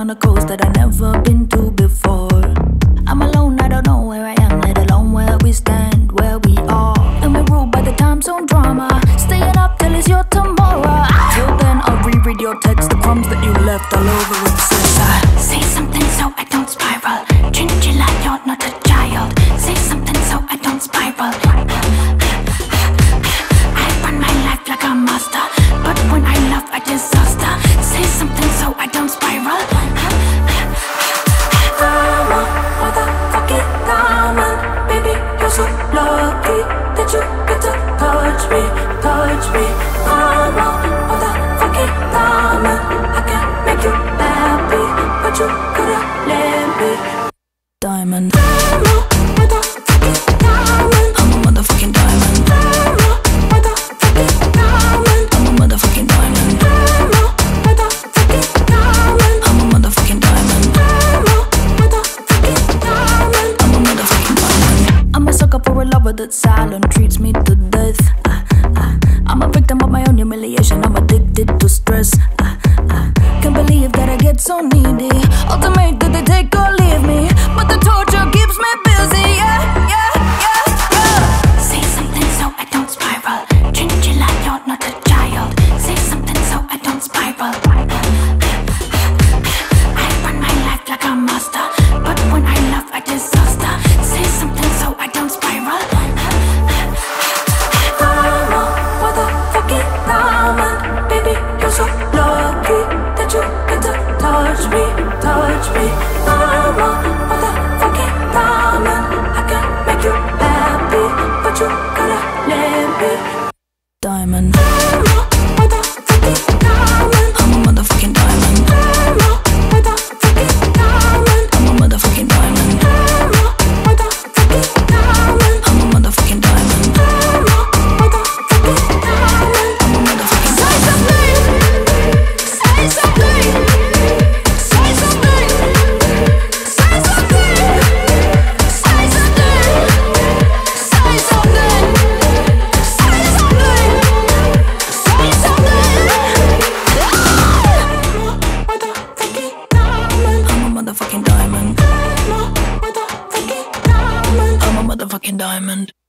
on a coast that I've never been to before. I'm alone, I don't know where I am, let alone where we stand, where we are. And we're ruled by the time zone drama, staying up till it's your tomorrow. Till then I'll reread your text, the crumbs that you left all over it. Say something so I don't spiral, treat you like you're not a child. Say something so I don't spiral. I run my life like a master, but when I love I disaster. Say something so I don't spiral. I'm a motherfucking diamond. Baby, you're so lucky that you get to touch me, touch me. I'm a motherfucking diamond. I can make you happy, but you couldn't let me. Diamond. I'm a motherfucking diamond. I'm a motherfucking diamond. I'm a motherfucking diamond. I'm a motherfucking diamond. I'm a motherfucking diamond. I'm a motherfucking diamond. I'm a motherfucking diamond. I'm a sucker for a lover that's silent, treats me to death. I'm a victim of my own humiliation. I'm addicted to stress. Can't believe that I get so needy. Ultimate that they take or leave me, but the torture keeps me busy. Say something so I don't spiral. Treat you like you're not a child. Say something so I don't spiral. I run my life like a master, but when I love I disaster. Say something so I don't spiral. I'm a motherfucking diamond. Baby, you're so lucky that you get to touch me, touch me. I'm a motherfucking diamond. I can make you happy, but you gotta let me. Diamond. I'm a motherfucking diamond. I'm a motherfucking diamond. I'm a motherfucking diamond. I'm a motherfucking diamond. I'm a motherfucking diamond. I'm a motherfucking diamond. I'm a motherfucking diamond. I'm a motherfucking diamond. Say something. Say something. Say something. Say something. Say something. Say something. Say something. Say something. I'm a motherfucking diamond. I'm a motherfucking diamond. I'm a motherfucking diamond.